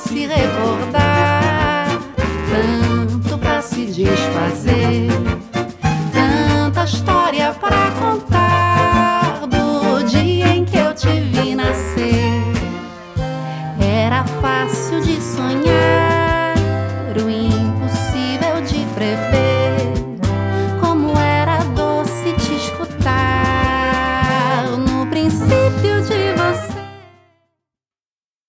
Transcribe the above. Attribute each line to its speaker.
Speaker 1: se recordar, tanto pra se desfazer, tanta história pra contar do dia em que eu te vi nascer. Era fácil de sonhar o